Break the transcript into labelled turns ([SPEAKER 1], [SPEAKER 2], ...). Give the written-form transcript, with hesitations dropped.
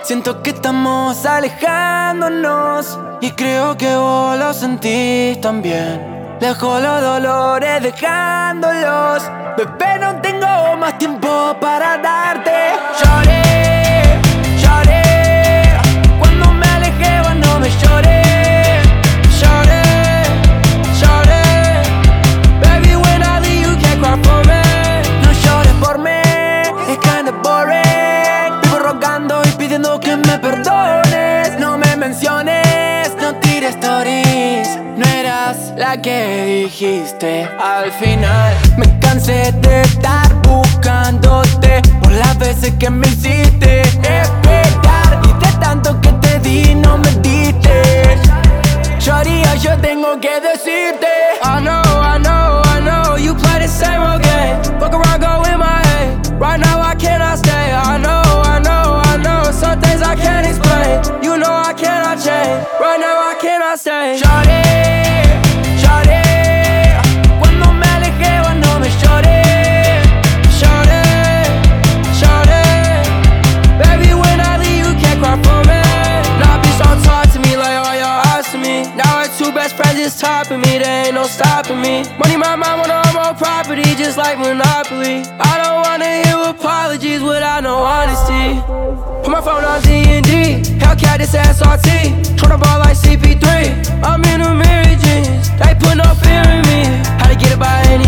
[SPEAKER 1] Siento que estamos alejándonos y creo que vos lo sentís también. Dejo los dolores dejándolos. Bebé, no tengo más tiempo para darte. Lloré, lloré. Cuando me alejé vos no me lloré. Lloré, lloré. Baby, when I leave you can't cry for me. No llores por mí, it's kinda boring. Vivo rogando y pidiendo que me perdones. No me menciones, no tires stories. No eras la que dijiste al final. Me cansé de estar buscándote por las veces que me hiciste esperar. Y de tanto que te di no me diste. Lloría, yo tengo que decirte.
[SPEAKER 2] I know, you play the same old game. Fuck around, go in my head. Right now I cannot stay. I know, some things I can't explain. You know I cannot change. Right now I cannot stay.
[SPEAKER 1] Lloré, lloré. Cuando me alejé vos no me lloré.
[SPEAKER 2] Lloré, lloré. Baby, when I leave you can't cry for me. Nah, bitch, don't talk to me like all your eyes to me. Now our two best friends is topping me, there ain't no stopping me. Money my mind wanna own more property, just like Monopoly. I don't wanna hear apologies without no honesty. Put my phone on D&D, Hellcat, this SRT. Tryna ball like CP3, I'm in a mirror jeans. They put no fear in me, had to get it by any